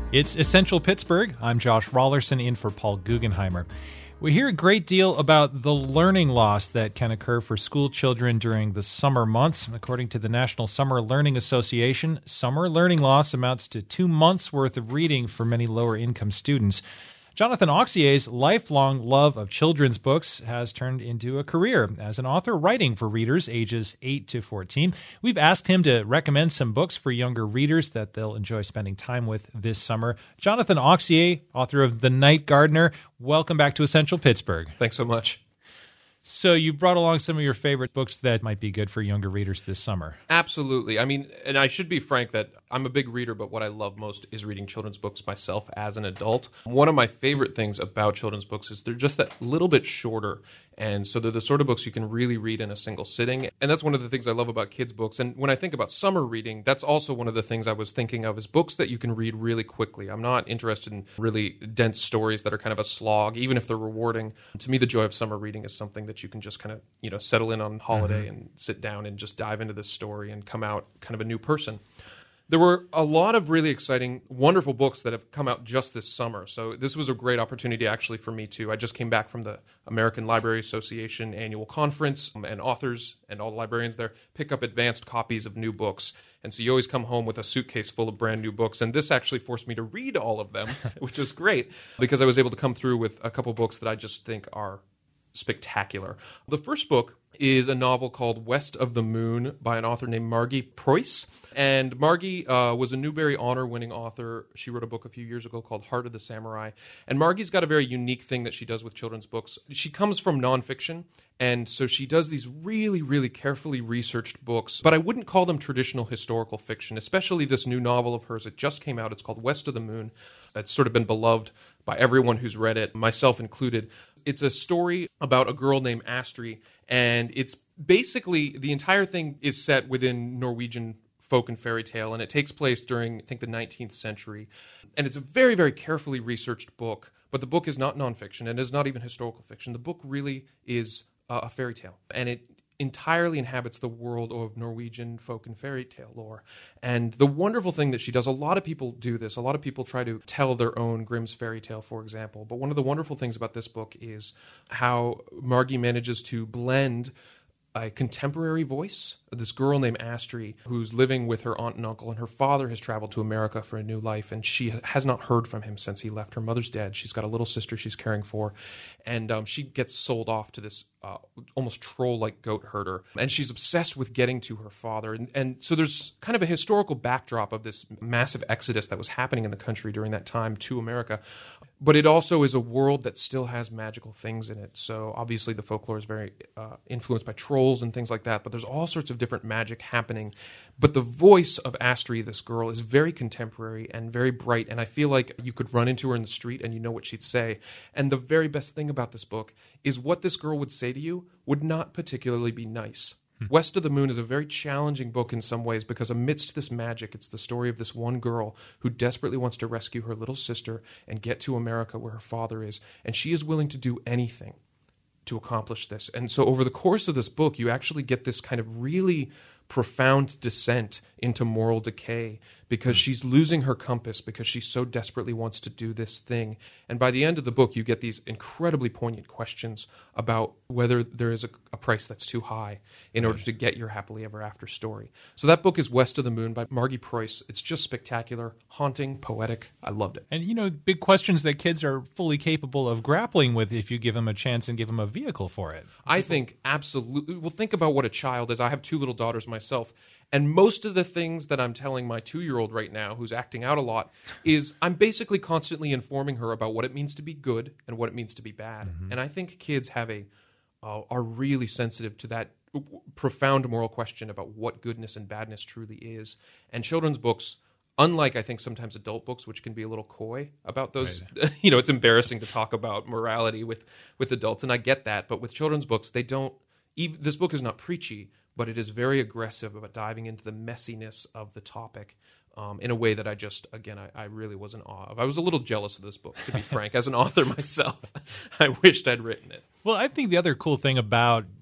It's Essential Pittsburgh. I'm Josh Rollerson in for Paul Guggenheimer. We hear a great deal about the learning loss that can occur for school children during the summer months. According to the National Summer Learning Association, summer learning loss amounts to 2 months' worth of reading for many lower-income students. Jonathan Auxier's lifelong love of children's books has turned into a career as an author writing for readers ages 8 to 14. We've asked him to recommend some books for younger readers that they'll enjoy spending time with this summer. Jonathan Auxier, author of The Night Gardener, welcome back to Essential Pittsburgh. Thanks so much. So you brought along some of your favorite books that might be good for younger readers this summer. Absolutely. I mean, and I should be frank that I'm a big reader, but what I love most is reading children's books myself as an adult. One of my favorite things about children's books is they're just that little bit shorter. And so they're the sort of books you can really read in a single sitting. And that's one of the things I love about kids' books. And when I think about summer reading, that's also one of the things I was thinking of is books that you can read really quickly. I'm not interested in really dense stories that are kind of a slog, even if they're rewarding. To me, the joy of summer reading is something that you can just kind of, settle in on holiday and sit down and just dive into this story and come out kind of a new person. There were a lot of really exciting, wonderful books that have come out just this summer. So this was a great opportunity actually for me too. I just came back from the American Library Association annual conference, and authors and all the librarians there pick up advanced copies of new books. And so you always come home with a suitcase full of brand new books. And this actually forced me to read all of them, which was great because I was able to come through with a couple books that I just think are spectacular. The first book is a novel called West of the Moon by an author named Margie Preuss. And Margie was a Newbery Honor-winning author. She wrote a book a few years ago called Heart of the Samurai. And Margie's got a very unique thing that she does with children's books. She comes from nonfiction, and so she does these really, really carefully researched books. But I wouldn't call them traditional historical fiction, especially this new novel of hers. It just came out. It's called West of the Moon. It's sort of been beloved by everyone who's read it, myself included. It's a story about a girl named Astrid, and it's basically the entire thing is set within Norwegian folk and fairy tale, and it takes place during, I think, the 19th century. And it's a very, very carefully researched book, but the book is not nonfiction and is not even historical fiction. The book really is a fairy tale, and it entirely inhabits the world of Norwegian folk and fairy tale lore. And the wonderful thing that she does, a lot of people do this. A lot of people try to tell their own Grimm's fairy tale, for example. But one of the wonderful things about this book is how Margie manages to blend a contemporary voice, this girl named Astrid, who's living with her aunt and uncle, and her father has traveled to America for a new life, and she has not heard from him since he left. Her mother's dead. She's got a little sister she's caring for, and she gets sold off to this almost troll-like goat herder, and she's obsessed with getting to her father. And so there's kind of a historical backdrop of this massive exodus that was happening in the country during that time to America. But it also is a world that still has magical things in it. So obviously the folklore is very influenced by trolls and things like that, but there's all sorts of different magic happening. But the voice of Astrid, this girl, is very contemporary and very bright, and I feel like you could run into her in the street and you know what she'd say. And the very best thing about this book is what this girl would say to you would not particularly be nice. West of the Moon is a very challenging book in some ways because amidst this magic, it's the story of this one girl who desperately wants to rescue her little sister and get to America where her father is, and she is willing to do anything to accomplish this. And so over the course of this book, you actually get this kind of really profound descent into moral decay because she's losing her compass because she so desperately wants to do this thing. And by the end of the book, you get these incredibly poignant questions about whether there is a price that's too high in order to get your happily ever after story. So that book is West of the Moon by Margie Preuss. It's just spectacular, haunting, poetic. I loved it. And, big questions that kids are fully capable of grappling with if you give them a chance and give them a vehicle for it. I think absolutely. Well, think about what a child is. I have 2 little daughters myself. And most of the things that I'm telling my 2-year-old right now, who's acting out a lot, is I'm basically constantly informing her about what it means to be good and what it means to be bad. Mm-hmm. And I think kids have are really sensitive to that profound moral question about what goodness and badness truly is. And children's books, unlike I think sometimes adult books, which can be a little coy about those, right. It's embarrassing to talk about morality with adults, and I get that. But with children's books, they don't. This book is not preachy, but it is very aggressive about diving into the messiness of the topic in a way that I really was in awe of. I was a little jealous of this book, to be frank. As an author myself, I wished I'd written it. Well, I think the other cool thing about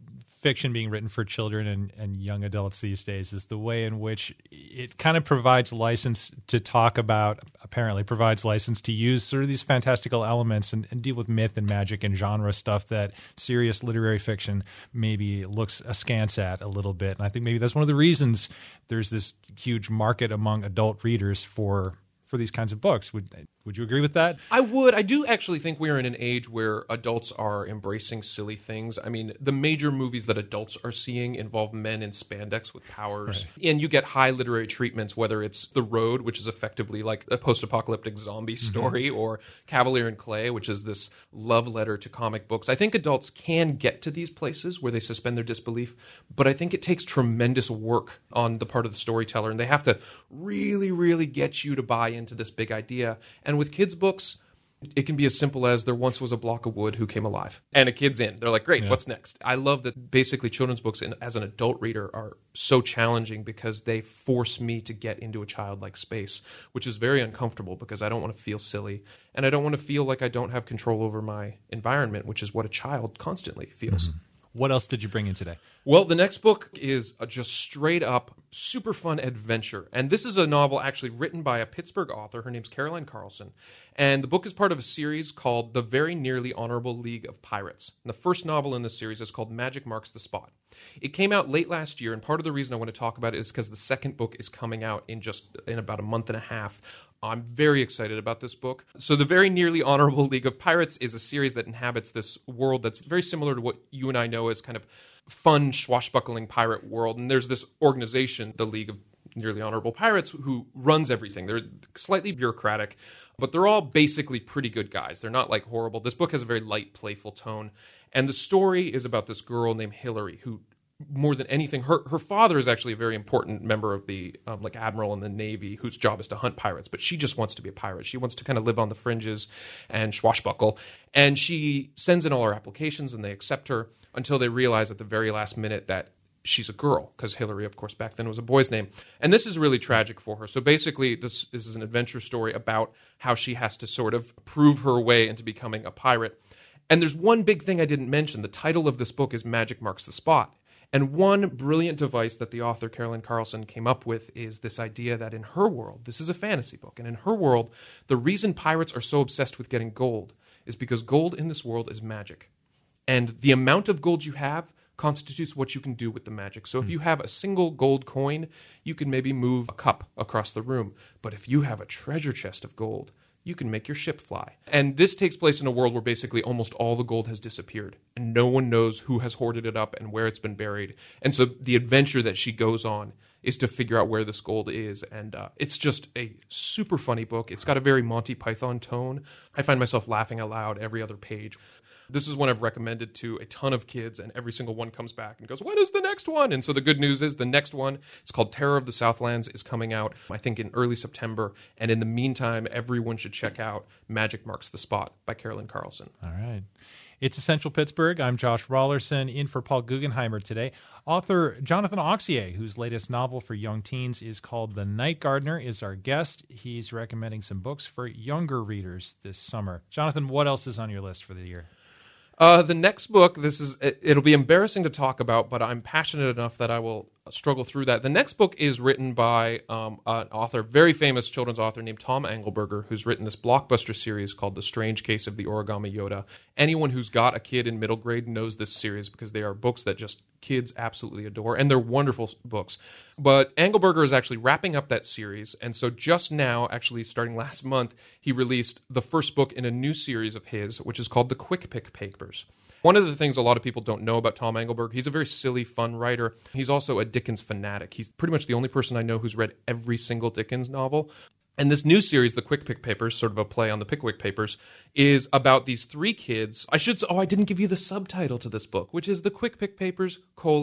fiction being written for children and young adults these days is the way in which it kind of provides license to talk about, apparently provides license to use sort of these fantastical elements and deal with myth and magic and genre stuff that serious literary fiction maybe looks askance at a little bit. And I think maybe that's one of the reasons there's this huge market among adult readers for these kinds of books. Would you agree with that? I would. I do actually think we're in an age where adults are embracing silly things. I mean, the major movies that adults are seeing involve men in spandex with powers. Right. And you get high literary treatments, whether it's The Road, which is effectively like a post-apocalyptic zombie story, or Cavalier and Clay, which is this love letter to comic books. I think adults can get to these places where they suspend their disbelief, but I think it takes tremendous work on the part of the storyteller, and they have to really, really get you to buy into this big idea. And with kids' books, it can be as simple as there once was a block of wood who came alive. And a kid's in. They're like, great, what's next? I love that basically children's books as an adult reader are so challenging because they force me to get into a childlike space, which is very uncomfortable because I don't want to feel silly. And I don't want to feel like I don't have control over my environment, which is what a child constantly feels. Mm-hmm. What else did you bring in today? Well, the next book is a just straight up super fun adventure. And this is a novel actually written by a Pittsburgh author. Her name's Caroline Carlson. And the book is part of a series called The Very Nearly Honorable League of Pirates. And the first novel in this series is called Magic Marks the Spot. It came out late last year, and part of the reason I want to talk about it is because the second book is coming out in about a month and a half. I'm very excited about this book. So The Very Nearly Honorable League of Pirates is a series that inhabits this world that's very similar to what you and I know as kind of fun, swashbuckling pirate world. And there's this organization, the League of Nearly Honorable Pirates, who runs everything. They're slightly bureaucratic, but they're all basically pretty good guys. They're not like horrible. This book has a very light, playful tone. And the story is about this girl named Hillary who, more than anything, her father is actually a very important member of the admiral in the Navy whose job is to hunt pirates, but she just wants to be a pirate. She wants to kind of live on the fringes and swashbuckle, and she sends in all her applications and they accept her until they realize at the very last minute that she's a girl, because Hillary, of course, back then was a boy's name. And this is really tragic for her. So basically, this is an adventure story about how she has to sort of prove her way into becoming a pirate. And there's one big thing I didn't mention. The title of this book is Magic Marks the Spot. And one brilliant device that the author, Caroline Carlson, came up with is this idea that in her world, this is a fantasy book, and in her world, the reason pirates are so obsessed with getting gold is because gold in this world is magic. And the amount of gold you have constitutes what you can do with the magic. So if you have a single gold coin, you can maybe move a cup across the room. But if you have a treasure chest of gold, you can make your ship fly. And this takes place in a world where basically almost all the gold has disappeared, and no one knows who has hoarded it up and where it's been buried. And so the adventure that she goes on is to figure out where this gold is. And it's just a super funny book. It's got a very Monty Python tone. I find myself laughing out loud every other page. This is one I've recommended to a ton of kids, and every single one comes back and goes, when is the next one? And so the good news is the next one, it's called Terror of the Southlands, is coming out, I think, in early September. And in the meantime, everyone should check out Magic Marks the Spot by Caroline Carlson. All right. It's Essential Pittsburgh. I'm Josh Rollerson, in for Paul Guggenheimer today. Author Jonathan Auxier, whose latest novel for young teens is called The Night Gardener, is our guest. He's recommending some books for younger readers this summer. Jonathan, what else is on your list for the year? The next book, it'll be embarrassing to talk about, but I'm passionate enough that I will struggle through that. The next book is written by an author, very famous children's author named Tom Engelberger, who's written this blockbuster series called The Strange Case of the Origami Yoda. Anyone who's got a kid in middle grade knows this series because they are books that just kids absolutely adore, and they're wonderful books. But Engelberger is actually wrapping up that series, and so just now, actually starting last month, he released the first book in a new series of his, which is called The Quick Pick Papers. One of the things a lot of people don't know about Tom Engelberg, he's a very silly, fun writer. He's also a Dickens fanatic. He's pretty much the only person I know who's read every single Dickens novel. And this new series, The Quick Pick Papers, sort of a play on the Pickwick Papers, is about these three kids. I didn't give you the subtitle to this book, which is The Quick Pick Papers,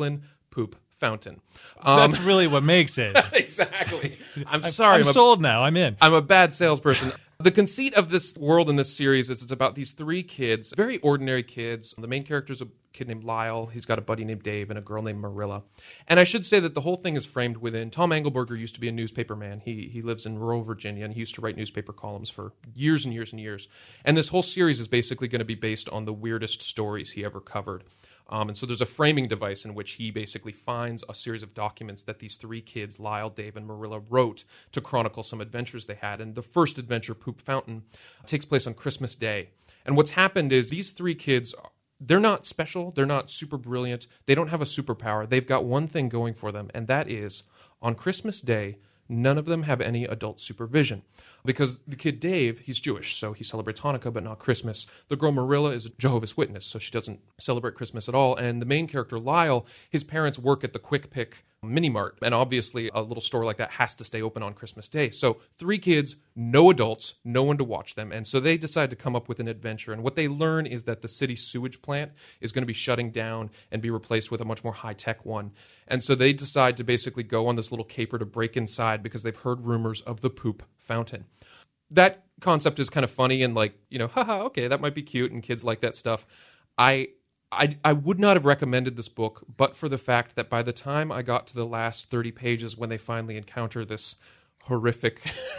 Poop Fountain. That's really what makes it. Exactly. I'm sorry. I'm sold now. I'm in. I'm a bad salesperson. The conceit of this world in this series is it's about these three kids, very ordinary kids. The main character is a kid named Lyle. He's got a buddy named Dave and a girl named Marilla. And I should say that the whole thing is framed within... Tom Engelberger used to be a newspaper man. He lives in rural Virginia, and he used to write newspaper columns for years and years and years. And this whole series is basically going to be based on the weirdest stories he ever covered. And so there's a framing device in which he basically finds a series of documents that these three kids, Lyle, Dave, and Marilla, wrote to chronicle some adventures they had. And the first adventure, Poop Fountain, takes place on Christmas Day. And what's happened is these three kids, they're not special, they're not super brilliant, they don't have a superpower. They've got one thing going for them, and that is, on Christmas Day, none of them have any adult supervision. Because the kid Dave, he's Jewish, so he celebrates Hanukkah but not Christmas. The girl Marilla is a Jehovah's Witness, so she doesn't celebrate Christmas at all. And the main character, Lyle, his parents work at the Quick Pick mini mart. And obviously a little store like that has to stay open on Christmas Day. So three kids, no adults, no one to watch them. And so they decide to come up with an adventure. And what they learn is that the city sewage plant is going to be shutting down and be replaced with a much more high-tech one. And so they decide to basically go on this little caper to break inside because they've heard rumors of the poop fountain. That concept is kind of funny and like, haha, okay, that might be cute, and kids like that stuff. I would not have recommended this book, but for the fact that by the time I got to the last 30 pages when they finally encounter this horrific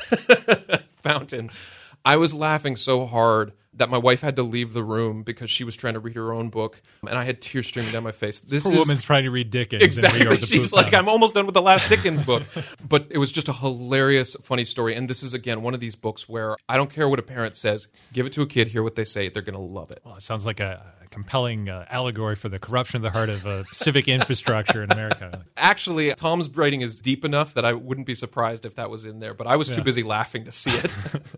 fountain, I was laughing so hard that my wife had to leave the room because she was trying to read her own book, and I had tears streaming down my face. This woman's trying to read Dickens. Exactly. She's like, I'm almost done with the last Dickens book. But it was just a hilarious, funny story. And this is, again, one of these books where I don't care what a parent says. Give it to a kid, hear what they say. They're going to love it. Well, it sounds like a compelling allegory for the corruption of the heart of civic infrastructure in America. Actually, Tom's writing is deep enough that I wouldn't be surprised if that was in there, but I was too busy laughing to see it.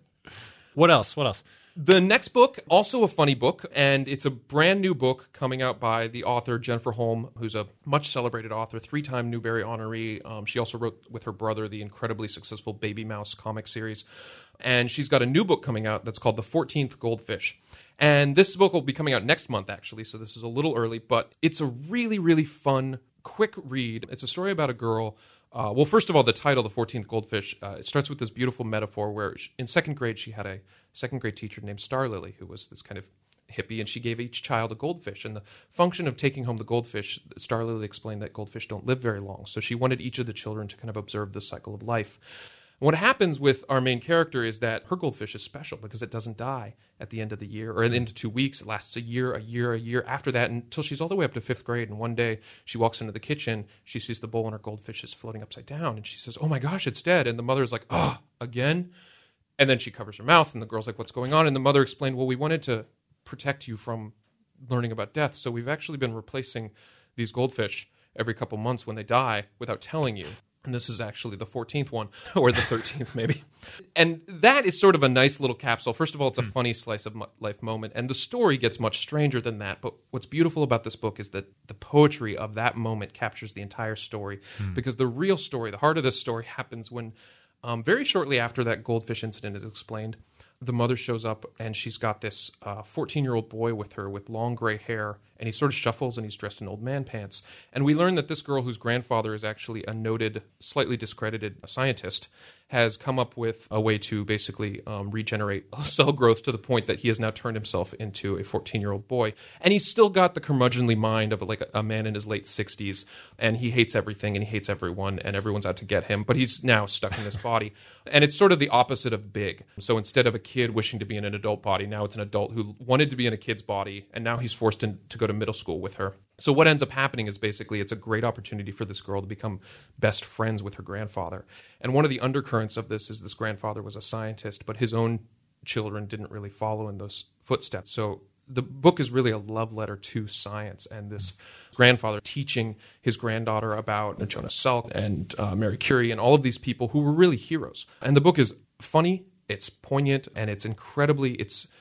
What else? The next book, also a funny book, and it's a brand new book coming out by the author Jennifer Holm, who's a much celebrated author, 3-time Newbery honoree. She also wrote with her brother the incredibly successful Baby Mouse comic series. And she's got a new book coming out that's called The 14th Goldfish. And this book will be coming out next month, actually, so this is a little early, but it's a really, really fun, quick read. It's a story about a girl. Well, first of all, the title, The 14th Goldfish, it starts with this beautiful metaphor where in second grade she had a second grade teacher named Star Lily, who was this kind of hippie, and she gave each child a goldfish. And the function of taking home the goldfish, Star Lily explained that goldfish don't live very long. So she wanted each of the children to kind of observe the cycle of life. And what happens with our main character is that her goldfish is special because it doesn't die at the end of the year or at the end of 2 weeks. It lasts a year after that until she's all the way up to 5th grade. And one day she walks into the kitchen, she sees the bowl and her goldfish is floating upside down. And she says, "Oh my gosh, it's dead." And the mother's like, "Oh, again?" And then she covers her mouth and the girl's like, "What's going on?" And the mother explained, "Well, we wanted to protect you from learning about death. So we've actually been replacing these goldfish every couple months when they die without telling you." And this is actually the 14th one, or the 13th maybe. And that is sort of a nice little capsule. First of all, it's a funny slice of life moment. And the story gets much stranger than that. But what's beautiful about this book is that the poetry of that moment captures the entire story. Because the real story, the heart of this story, happens when very shortly after that goldfish incident is explained, the mother shows up and she's got this 14-year-old boy with her with long gray hair, and he sort of shuffles and he's dressed in old man pants. And we learn that this girl, whose grandfather is actually a noted, slightly discredited scientist, has come up with a way to basically regenerate cell growth to the point that he has now turned himself into a 14-year-old boy. And he's still got the curmudgeonly mind of like a man in his late 60s, and he hates everything and he hates everyone, and everyone's out to get him, but he's now stuck in this body. And it's sort of the opposite of Big. So instead of a kid wishing to be in an adult body, now it's an adult who wanted to be in a kid's body, and now he's forced to go to middle school with her. So what ends up happening is basically it's a great opportunity for this girl to become best friends with her grandfather. And one of the undercurrents of this is this grandfather was a scientist, but his own children didn't really follow in those footsteps. So the book is really a love letter to science and this grandfather teaching his granddaughter about Jonas Salk and Marie Curie and all of these people who were really heroes. And the book is funny, it's poignant, and it's incredibly,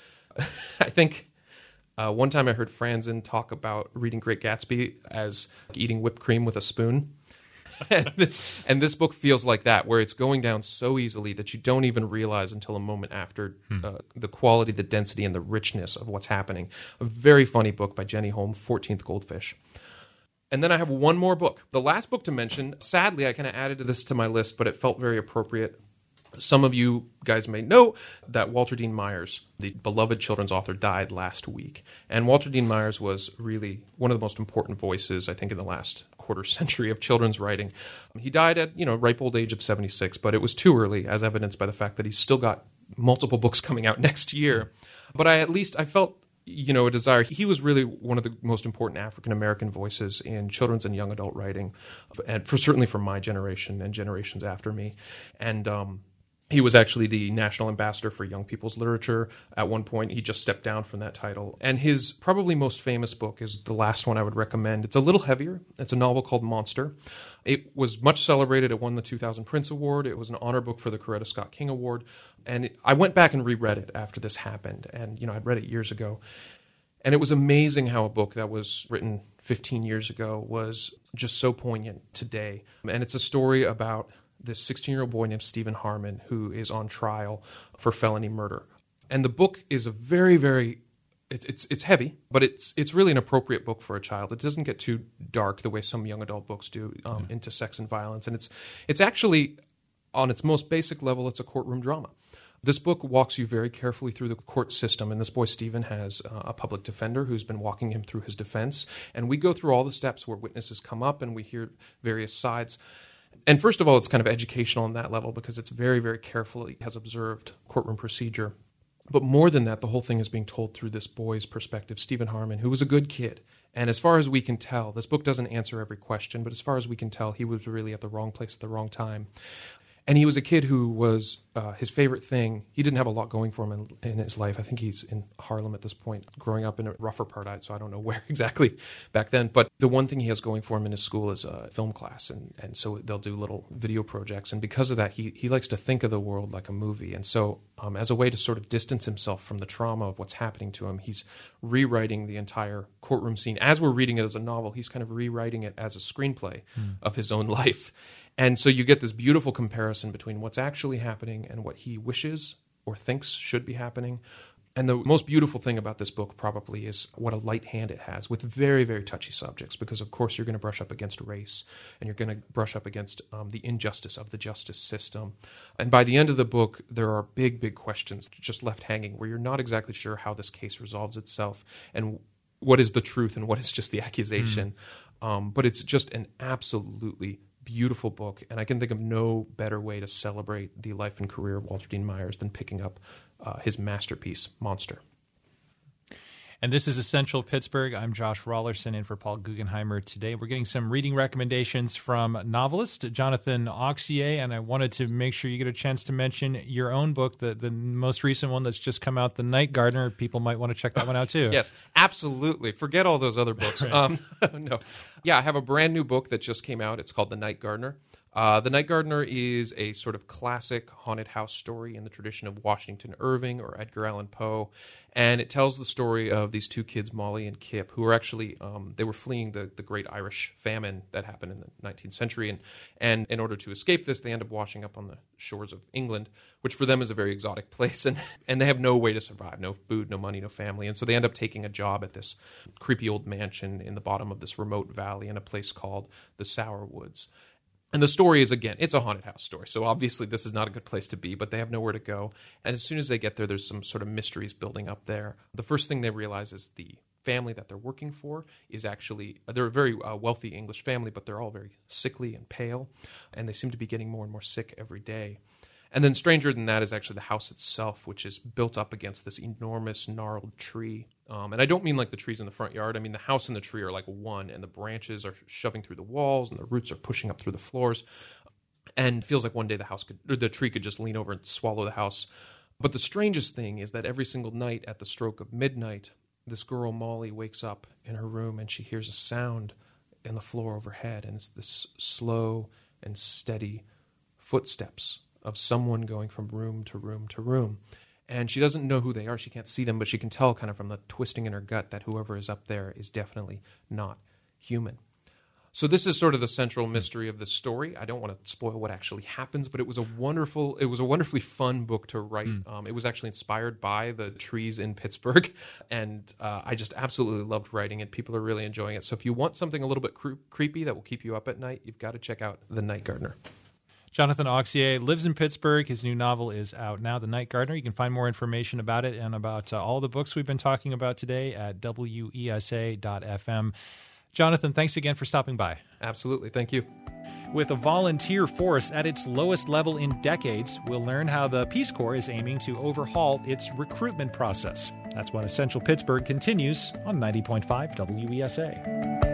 I think... one time I heard Franzen talk about reading Great Gatsby as eating whipped cream with a spoon. And this book feels like that, where it's going down so easily that you don't even realize until a moment after the quality, the density, and the richness of what's happening. A very funny book by Jenny Holm, 14th Goldfish. And then I have one more book. The last book to mention, sadly, I kind of added this to my list, but it felt very appropriate. Some of you guys may know that Walter Dean Myers, the beloved children's author, died last week. And Walter Dean Myers was really one of the most important voices, I think, in the last quarter century of children's writing. He died at, ripe old age of 76, but it was too early, as evidenced by the fact that he's still got multiple books coming out next year. But I felt a desire. He was really one of the most important African-American voices in children's and young adult writing, and certainly for my generation and generations after me. And he was actually the national ambassador for young people's literature at one point. He just stepped down from that title. And his probably most famous book is the last one I would recommend. It's a little heavier. It's a novel called Monster. It was much celebrated. It won the 2000 Prince Award. It was an honor book for the Coretta Scott King Award. And I went back and reread it after this happened. And, I'd read it years ago. And it was amazing how a book that was written 15 years ago was just so poignant today. And it's a story about this 16-year-old boy named Stephen Harmon who is on trial for felony murder. And the book is a very, very, it's heavy, but it's really an appropriate book for a child. It doesn't get too dark the way some young adult books do into sex and violence. And it's actually, on its most basic level, it's a courtroom drama. This book walks you very carefully through the court system, and this boy, Stephen, has a public defender who's been walking him through his defense. And we go through all the steps where witnesses come up and we hear various sides. And first of all, it's kind of educational on that level because it's very, very carefully has observed courtroom procedure. But more than that, the whole thing is being told through this boy's perspective, Stephen Harmon, who was a good kid. And as far as we can tell, this book doesn't answer every question, but as far as we can tell, he was really at the wrong place at the wrong time. And he was a kid who was his favorite thing. He didn't have a lot going for him in his life. I think he's in Harlem at this point, growing up in a rougher part, so I don't know where exactly back then. But the one thing he has going for him in his school is a film class. And so they'll do little video projects. And because of that, he likes to think of the world like a movie. And so as a way to sort of distance himself from the trauma of what's happening to him, he's rewriting the entire courtroom scene. As we're reading it as a novel, he's kind of rewriting it as a screenplay of his own life. And so you get this beautiful comparison between what's actually happening and what he wishes or thinks should be happening. And the most beautiful thing about this book probably is what a light hand it has with very, very touchy subjects, because of course you're going to brush up against race and you're going to brush up against the injustice of the justice system. And by the end of the book, there are big, big questions just left hanging where you're not exactly sure how this case resolves itself and what is the truth and what is just the accusation. But it's just an absolutely beautiful book, and I can think of no better way to celebrate the life and career of Walter Dean Myers than picking up his masterpiece, Monster. And this is Essential Pittsburgh. I'm Josh Rollerson in for Paul Guggenheimer today. We're getting some reading recommendations from novelist Jonathan Auxier, and I wanted to make sure you get a chance to mention your own book, the most recent one that's just come out, The Night Gardener. People might want to check that one out too. Yes, absolutely. Forget all those other books. Right. No. Yeah, I have a brand new book that just came out. It's called The Night Gardener. The Night Gardener is a sort of classic haunted house story in the tradition of Washington Irving or Edgar Allan Poe. And it tells the story of these two kids, Molly and Kip, who were actually, they were fleeing the great Irish famine that happened in the 19th century. And in order to escape this, they end up washing up on the shores of England, which for them is a very exotic place. And they have no way to survive, no food, no money, no family. And so they end up taking a job at this creepy old mansion in the bottom of this remote valley in a place called the Sour Woods. And the story is, again, it's a haunted house story. So obviously this is not a good place to be, but they have nowhere to go. And as soon as they get there, there's some sort of mysteries building up there. The first thing they realize is the family that they're working for is actually, they're a very wealthy English family, but they're all very sickly and pale. And they seem to be getting more and more sick every day. And then stranger than that is actually the house itself, which is built up against this enormous gnarled tree. And I don't mean like the trees in the front yard. I mean the house and the tree are like one, and the branches are shoving through the walls, and the roots are pushing up through the floors. And it feels like one day the tree could just lean over and swallow the house. But the strangest thing is that every single night at the stroke of midnight, this girl Molly wakes up in her room and she hears a sound in the floor overhead, and it's this slow and steady footsteps of someone going from room to room to room. And she doesn't know who they are. She can't see them, but she can tell kind of from the twisting in her gut that whoever is up there is definitely not human. So this is sort of the central mystery of the story. I don't want to spoil what actually happens, but it was a wonderfully fun book to write. It was actually inspired by the trees in Pittsburgh, and I just absolutely loved writing it. People are really enjoying it. So if you want something a little bit creepy that will keep you up at night, you've got to check out The Night Gardener. Jonathan Auxier lives in Pittsburgh. His new novel is out now, The Night Gardener. You can find more information about it and about all the books we've been talking about today at WESA.fm. Jonathan, thanks again for stopping by. Absolutely. Thank you. With a volunteer force at its lowest level in decades, we'll learn how the Peace Corps is aiming to overhaul its recruitment process. That's when Essential Pittsburgh continues on 90.5 WESA.